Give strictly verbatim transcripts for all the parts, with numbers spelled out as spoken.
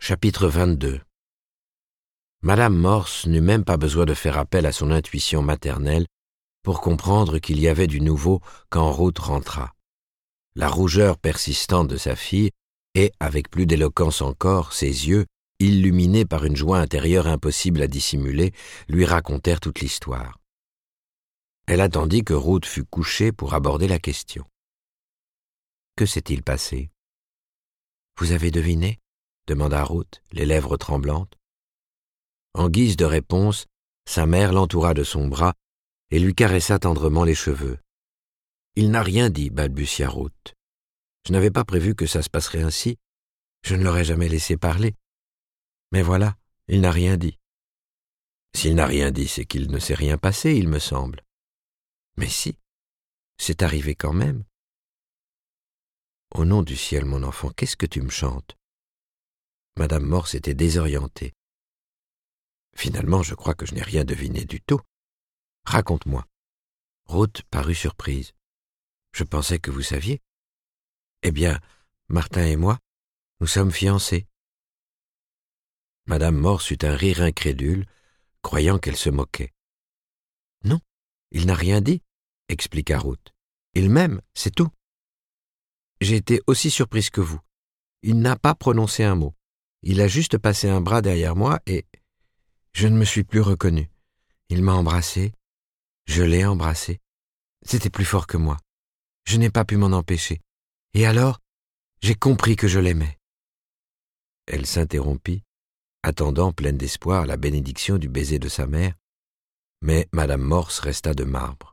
Chapitre vingt-deux. Madame Morse n'eut même pas besoin de faire appel à son intuition maternelle pour comprendre qu'il y avait du nouveau quand Ruth rentra. La rougeur persistante de sa fille et, avec plus d'éloquence encore, ses yeux, illuminés par une joie intérieure impossible à dissimuler, lui racontèrent toute l'histoire. Elle attendit que Ruth fût couchée pour aborder la question. « Que s'est-il passé ?»« Vous avez deviné ?» demanda Ruth, les lèvres tremblantes. En guise de réponse, sa mère l'entoura de son bras et lui caressa tendrement les cheveux. « Il n'a rien dit, balbutia Ruth. Je n'avais pas prévu que ça se passerait ainsi. Je ne l'aurais jamais laissé parler. Mais voilà, il n'a rien dit. S'il n'a rien dit, c'est qu'il ne s'est rien passé, il me semble. Mais si, c'est arrivé quand même. Au nom du ciel, mon enfant, qu'est-ce que tu me chantes ? Madame Morse était désorientée. Finalement, je crois que je n'ai rien deviné du tout. Raconte-moi. Ruth parut surprise. Je pensais que vous saviez. Eh bien, Martin et moi, nous sommes fiancés. Madame Morse eut un rire incrédule, croyant qu'elle se moquait. Non, il n'a rien dit, expliqua Ruth. Il m'aime, c'est tout. J'ai été aussi surprise que vous. Il n'a pas prononcé un mot. Il a juste passé un bras derrière moi et je ne me suis plus reconnue. Il m'a embrassée, je l'ai embrassé. C'était plus fort que moi. Je n'ai pas pu m'en empêcher. Et alors, j'ai compris que je l'aimais. Elle s'interrompit, attendant pleine d'espoir la bénédiction du baiser de sa mère, mais Madame Morse resta de marbre.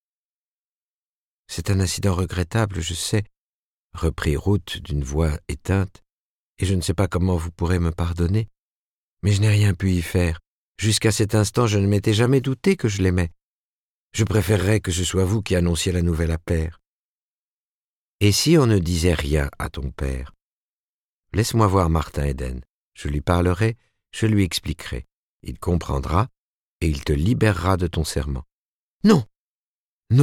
« C'est un incident regrettable, je sais, » reprit Ruth d'une voix éteinte, « et je ne sais pas comment vous pourrez me pardonner, mais je n'ai rien pu y faire. Jusqu'à cet instant, je ne m'étais jamais douté que je l'aimais. Je préférerais que ce soit vous qui annonciez la nouvelle à père. Et si on ne disait rien à ton père? Laisse-moi voir Martin Eden. Je lui parlerai, je lui expliquerai. Il comprendra et il te libérera de ton serment. »« Non, non !»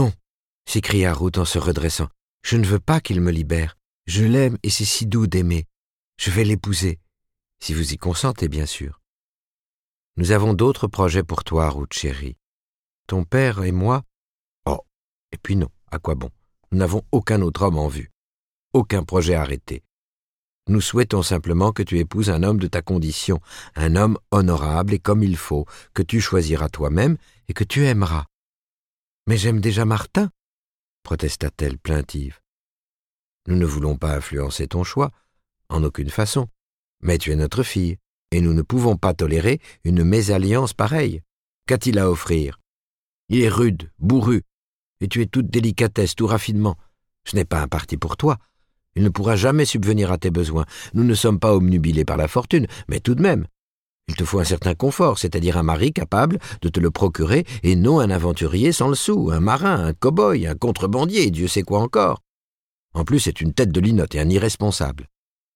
s'écria Ruth en se redressant. « Je ne veux pas qu'il me libère. Je l'aime et c'est si doux d'aimer. Je vais l'épouser, si vous y consentez, bien sûr. Nous avons d'autres projets pour toi, Ruth chérie. Ton père et moi... Oh, et puis non, à quoi bon? Nous n'avons aucun autre homme en vue, aucun projet arrêté. Nous souhaitons simplement que tu épouses un homme de ta condition, un homme honorable et comme il faut, que tu choisiras toi-même et que tu aimeras. »« Mais j'aime déjà Martin, » protesta-t-elle plaintive. « Nous ne voulons pas influencer ton choix, en aucune façon, mais tu es notre fille, et nous ne pouvons pas tolérer une mésalliance pareille. Qu'a-t-il à offrir? Il est rude, bourru, et tu es toute délicatesse, tout raffinement. Ce n'est pas un parti pour toi. Il ne pourra jamais subvenir à tes besoins. Nous ne sommes pas obnubilés par la fortune, mais tout de même. Il te faut un certain confort, c'est-à-dire un mari capable de te le procurer, et non un aventurier sans le sou, un marin, un cow-boy, un contrebandier, Dieu sait quoi encore. En plus, c'est une tête de linotte et un irresponsable. »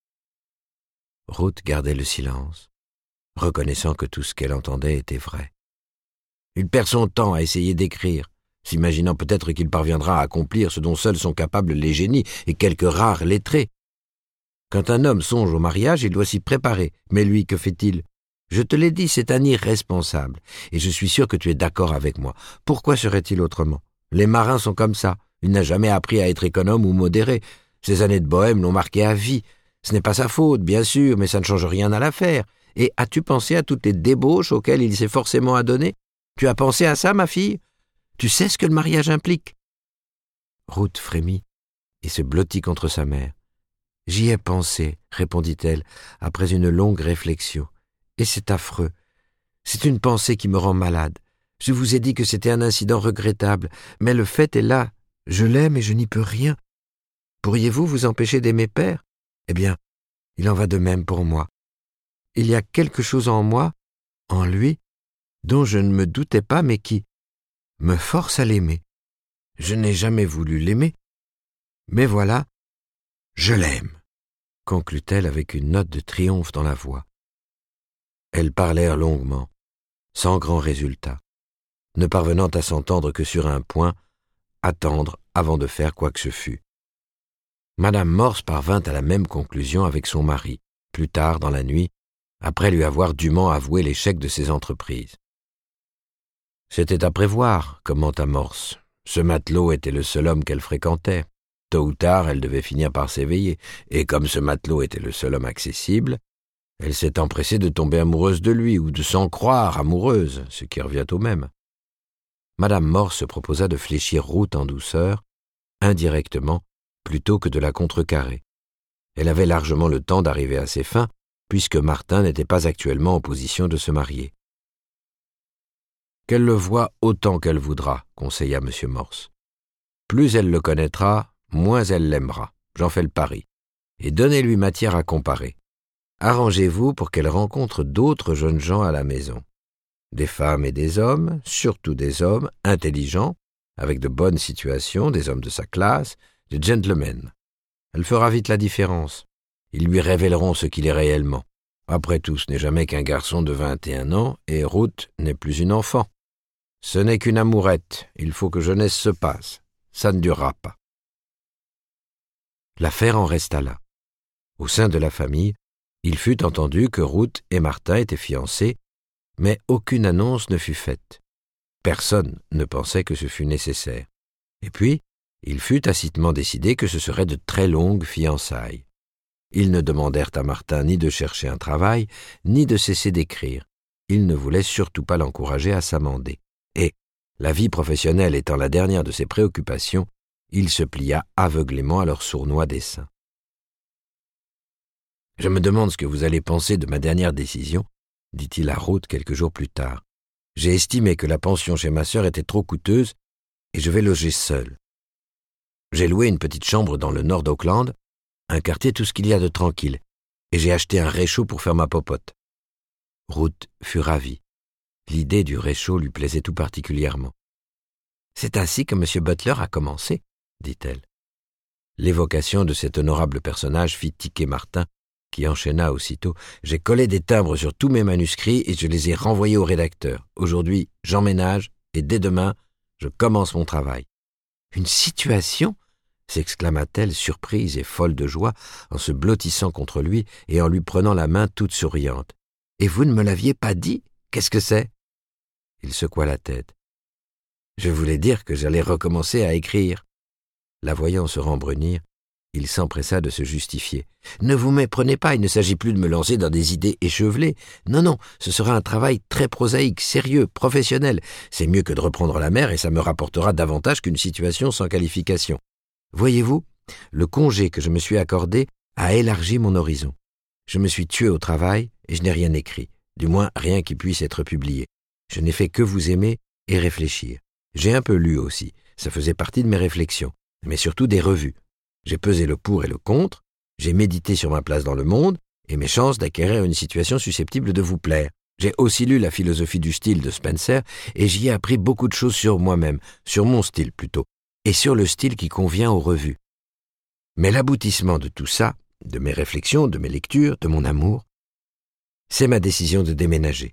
Ruth gardait le silence, reconnaissant que tout ce qu'elle entendait était vrai. Il perd son temps à essayer d'écrire, s'imaginant peut-être qu'il parviendra à accomplir ce dont seuls sont capables les génies et quelques rares lettrés. Quand un homme songe au mariage, il doit s'y préparer. Mais lui, que fait-il? Je te l'ai dit, c'est un irresponsable, et je suis sûr que tu es d'accord avec moi. Pourquoi serait-il autrement? Les marins sont comme ça. Il n'a jamais appris à être économe ou modéré. Ses années de bohème l'ont marqué à vie. Ce n'est pas sa faute, bien sûr, mais ça ne change rien à l'affaire. Et as-tu pensé à toutes les débauches auxquelles il s'est forcément adonné? Tu as pensé à ça, ma fille? Tu sais ce que le mariage implique? » Ruth frémit et se blottit contre sa mère. « J'y ai pensé, » répondit-elle, après une longue réflexion. « Et c'est affreux. C'est une pensée qui me rend malade. Je vous ai dit que c'était un incident regrettable, mais le fait est là. Je l'aime et je n'y peux rien. Pourriez-vous vous empêcher d'aimer père? Eh bien, il en va de même pour moi. Il y a quelque chose en moi, en lui, dont je ne me doutais pas, mais qui me force à l'aimer. Je n'ai jamais voulu l'aimer, mais voilà, je l'aime, » conclut-elle avec une note de triomphe dans la voix. Elles parlèrent longuement, sans grand résultat, ne parvenant à s'entendre que sur un point, attendre avant de faire quoi que ce fût. Madame Morse parvint à la même conclusion avec son mari, plus tard dans la nuit, après lui avoir dûment avoué l'échec de ses entreprises. C'était à prévoir, commente Morse. Ce matelot était le seul homme qu'elle fréquentait. Tôt ou tard, elle devait finir par s'éveiller, et comme ce matelot était le seul homme accessible, elle s'est empressée de tomber amoureuse de lui, ou de s'en croire amoureuse, ce qui revient au même. Madame Morse se proposa de fléchir Ruth en douceur, indirectement, plutôt que de la contrecarrer. Elle avait largement le temps d'arriver à ses fins, puisque Martin n'était pas actuellement en position de se marier. Qu'elle le voie autant qu'elle voudra, conseilla M. Morse. Plus elle le connaîtra, moins elle l'aimera, j'en fais le pari. Et donnez-lui matière à comparer. Arrangez-vous pour qu'elle rencontre d'autres jeunes gens à la maison. Des femmes et des hommes, surtout des hommes intelligents, avec de bonnes situations, des hommes de sa classe, des gentlemen. Elle fera vite la différence. Ils lui révéleront ce qu'il est réellement. Après tout, ce n'est jamais qu'un garçon de vingt et un ans, et Ruth n'est plus une enfant. Ce n'est qu'une amourette, il faut que jeunesse se passe. Ça ne durera pas. L'affaire en resta là. Au sein de la famille, il fut entendu que Ruth et Martin étaient fiancés, mais aucune annonce ne fut faite. Personne ne pensait que ce fût nécessaire. Et puis, il fut tacitement décidé que ce seraient de très longues fiançailles. Ils ne demandèrent à Martin ni de chercher un travail, ni de cesser d'écrire. Ils ne voulaient surtout pas l'encourager à s'amender. Et, la vie professionnelle étant la dernière de ses préoccupations, il se plia aveuglément à leurs sournois desseins. « Je me demande ce que vous allez penser de ma dernière décision, » dit-il à Ruth quelques jours plus tard. « J'ai estimé que la pension chez ma sœur était trop coûteuse et je vais loger seul. J'ai loué une petite chambre dans le nord d'Auckland, un quartier tout ce qu'il y a de tranquille, et j'ai acheté un réchaud pour faire ma popote. » Ruth fut ravie. L'idée du réchaud lui plaisait tout particulièrement. « C'est ainsi que M. Butler a commencé, » dit-elle. L'évocation de cet honorable personnage fit tiquer Martin, qui enchaîna aussitôt. « J'ai collé des timbres sur tous mes manuscrits et je les ai renvoyés au rédacteur. Aujourd'hui, j'emménage et dès demain, je commence mon travail. »« Une situation ?» s'exclama-t-elle, surprise et folle de joie, en se blottissant contre lui et en lui prenant la main toute souriante. « Et vous ne me l'aviez pas dit ? Qu'est-ce que c'est ?» Il secoua la tête. « Je voulais dire que j'allais recommencer à écrire. » La voyant se rembrunir, il s'empressa de se justifier. « Ne vous méprenez pas, il ne s'agit plus de me lancer dans des idées échevelées. Non, non, ce sera un travail très prosaïque, sérieux, professionnel. C'est mieux que de reprendre la mer et ça me rapportera davantage qu'une situation sans qualification. Voyez-vous, le congé que je me suis accordé a élargi mon horizon. Je me suis tué au travail et je n'ai rien écrit, du moins rien qui puisse être publié. Je n'ai fait que vous aimer et réfléchir. J'ai un peu lu aussi, ça faisait partie de mes réflexions, mais surtout des revues. J'ai pesé le pour et le contre, j'ai médité sur ma place dans le monde et mes chances d'acquérir une situation susceptible de vous plaire. J'ai aussi lu la philosophie du style de Spencer et j'y ai appris beaucoup de choses sur moi-même, sur mon style plutôt, et sur le style qui convient aux revues. Mais l'aboutissement de tout ça, de mes réflexions, de mes lectures, de mon amour, c'est ma décision de déménager.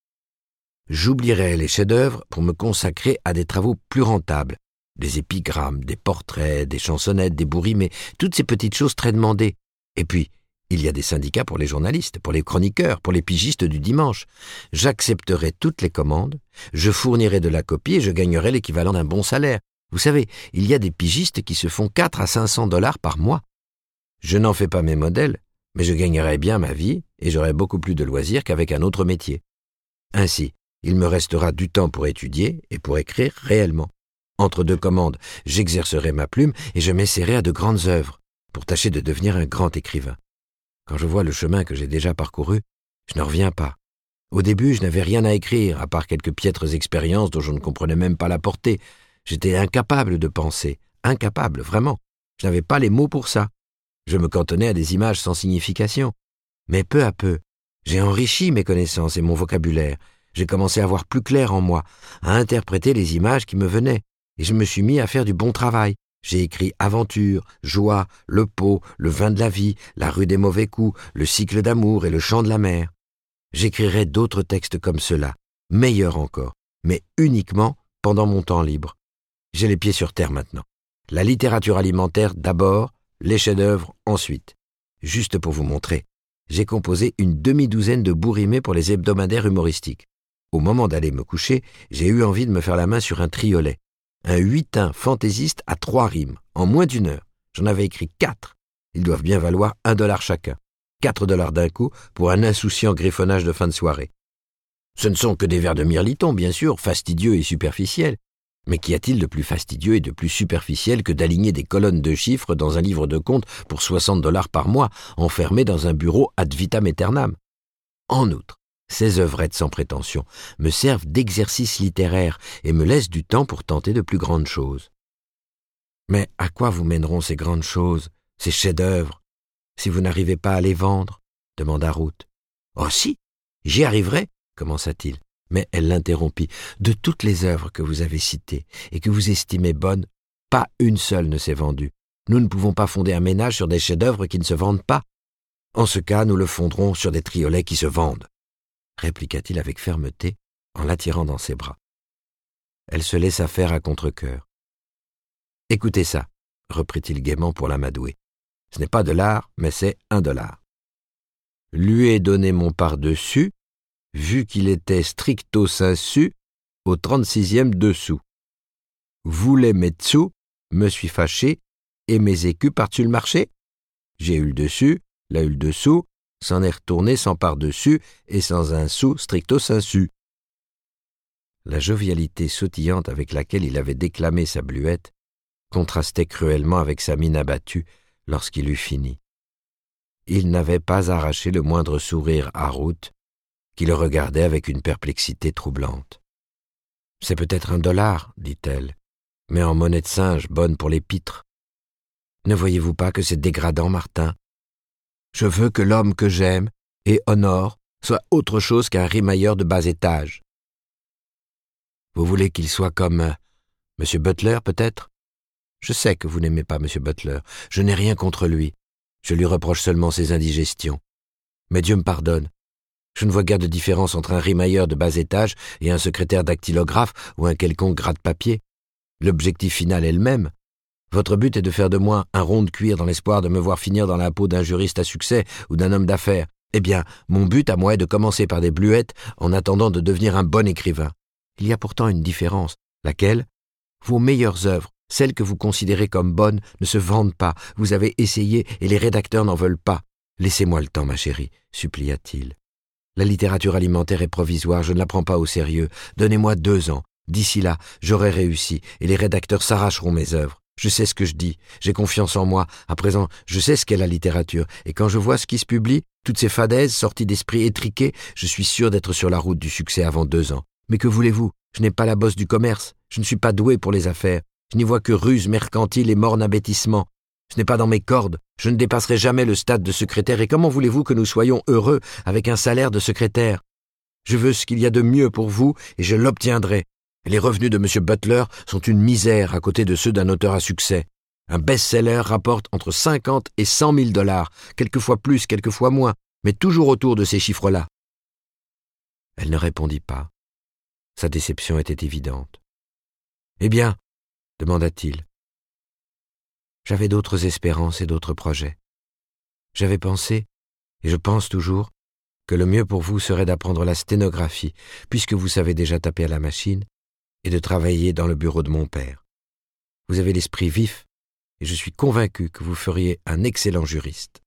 J'oublierai les chefs-d'œuvre pour me consacrer à des travaux plus rentables, des épigrammes, des portraits, des chansonnettes, des bourrimées, toutes ces petites choses très demandées. Et puis, il y a des syndicats pour les journalistes, pour les chroniqueurs, pour les pigistes du dimanche. J'accepterai toutes les commandes, je fournirai de la copie et je gagnerai l'équivalent d'un bon salaire. Vous savez, il y a des pigistes qui se font quatre à cinq cents dollars par mois. Je n'en fais pas mes modèles, mais je gagnerai bien ma vie et j'aurai beaucoup plus de loisirs qu'avec un autre métier. Ainsi, il me restera du temps pour étudier et pour écrire réellement. Entre deux commandes, j'exercerai ma plume et je m'essaierai à de grandes œuvres pour tâcher de devenir un grand écrivain. Quand je vois le chemin que j'ai déjà parcouru, je n'en reviens pas. Au début, je n'avais rien à écrire, à part quelques piètres expériences dont je ne comprenais même pas la portée. J'étais incapable de penser, incapable, vraiment. Je n'avais pas les mots pour ça. Je me cantonnais à des images sans signification. Mais peu à peu, j'ai enrichi mes connaissances et mon vocabulaire. J'ai commencé à voir plus clair en moi, à interpréter les images qui me venaient, et je me suis mis à faire du bon travail. J'ai écrit Aventure, Joie, Le Pot, Le Vin de la Vie, La Rue des Mauvais Coups, Le Cycle d'amour et Le Chant de la mer. J'écrirai d'autres textes comme ceux-là, meilleurs encore, mais uniquement pendant mon temps libre. J'ai les pieds sur terre maintenant. La littérature alimentaire d'abord, les chefs-d'œuvre ensuite. Juste pour vous montrer, j'ai composé une demi-douzaine de bourrimés pour les hebdomadaires humoristiques. Au moment d'aller me coucher, j'ai eu envie de me faire la main sur un triolet. Un huitain fantaisiste à trois rimes, en moins d'une heure. J'en avais écrit quatre. Ils doivent bien valoir un dollar chacun. Quatre dollars d'un coup pour un insouciant griffonnage de fin de soirée. Ce ne sont que des vers de mirliton, bien sûr, fastidieux et superficiels. Mais qu'y a-t-il de plus fastidieux et de plus superficiel que d'aligner des colonnes de chiffres dans un livre de comptes pour soixante dollars par mois, enfermé dans un bureau ad vitam aeternam? En outre, ces œuvrettes sans prétention me servent d'exercice littéraire et me laissent du temps pour tenter de plus grandes choses. Mais à quoi vous mèneront ces grandes choses, ces chefs-d'œuvre, si vous n'arrivez pas à les vendre? Demanda Ruth. Oh si, j'y arriverai, commença-t-il. Mais elle l'interrompit. De toutes les œuvres que vous avez citées et que vous estimez bonnes, pas une seule ne s'est vendue. Nous ne pouvons pas fonder un ménage sur des chefs-d'œuvre qui ne se vendent pas. En ce cas, nous le fonderons sur des triolets qui se vendent, répliqua-t-il avec fermeté en l'attirant dans ses bras. Elle se laissa faire à contre-cœur. Écoutez ça, reprit-il gaiement pour l'amadouer. Ce n'est pas de l'art, mais c'est un dollar. Lui ai donné mon par-dessus, vu qu'il était stricto sensu au trente-sixième dessous. Voulait mes dessous, me suis fâché, et mes écus par-dessus le marché. J'ai eu le dessus, l'a eu le dessous, s'en est retourné sans par-dessus et sans un sou stricto sensu. La jovialité sautillante avec laquelle il avait déclamé sa bluette contrastait cruellement avec sa mine abattue lorsqu'il eut fini. Il n'avait pas arraché le moindre sourire à Ruth, qui le regardait avec une perplexité troublante. « C'est peut-être un dollar, dit-elle, mais en monnaie de singe, bonne pour les pitres. Ne voyez-vous pas que c'est dégradant, Martin? Je veux que l'homme que j'aime et honore soit autre chose qu'un rimailleur de bas étage. Vous voulez qu'il soit comme euh, M. Butler, peut-être? Je sais que vous n'aimez pas M. Butler. Je n'ai rien contre lui. Je lui reproche seulement ses indigestions. Mais Dieu me pardonne. Je ne vois guère de différence entre un rimailleur de bas étage et un secrétaire dactylographe ou un quelconque gratte-papier. L'objectif final est le même. Votre but est de faire de moi un rond de cuir dans l'espoir de me voir finir dans la peau d'un juriste à succès ou d'un homme d'affaires. Eh bien, mon but à moi est de commencer par des bluettes en attendant de devenir un bon écrivain. Il y a pourtant une différence. Laquelle? Vos meilleures œuvres, celles que vous considérez comme bonnes, ne se vendent pas. Vous avez essayé et les rédacteurs n'en veulent pas. Laissez-moi le temps, ma chérie, supplia-t-il. La littérature alimentaire est provisoire, je ne la prends pas au sérieux. Donnez-moi deux ans. D'ici là, j'aurai réussi et les rédacteurs s'arracheront mes œuvres. Je sais ce que je dis, j'ai confiance en moi. À présent, je sais ce qu'est la littérature. Et quand je vois ce qui se publie, toutes ces fadaises sorties d'esprits étriqués, je suis sûr d'être sur la route du succès avant deux ans. Mais que voulez-vous? Je n'ai pas la bosse du commerce. Je ne suis pas doué pour les affaires. Je n'y vois que ruse mercantile et morne abêtissement. Ce n'est pas dans mes cordes. Je ne dépasserai jamais le stade de secrétaire. Et comment voulez-vous que nous soyons heureux avec un salaire de secrétaire? Je veux ce qu'il y a de mieux pour vous et je l'obtiendrai. Les revenus de M. Butler sont une misère à côté de ceux d'un auteur à succès. Un best-seller rapporte entre cinquante et cent mille dollars, quelquefois plus, quelquefois moins, mais toujours autour de ces chiffres-là. Elle ne répondit pas. Sa déception était évidente. « Eh bien, demanda-t-il. J'avais d'autres espérances et d'autres projets. J'avais pensé, et je pense toujours, que le mieux pour vous serait d'apprendre la sténographie, puisque vous savez déjà taper à la machine, et de travailler dans le bureau de mon père. Vous avez l'esprit vif, et je suis convaincu que vous feriez un excellent juriste.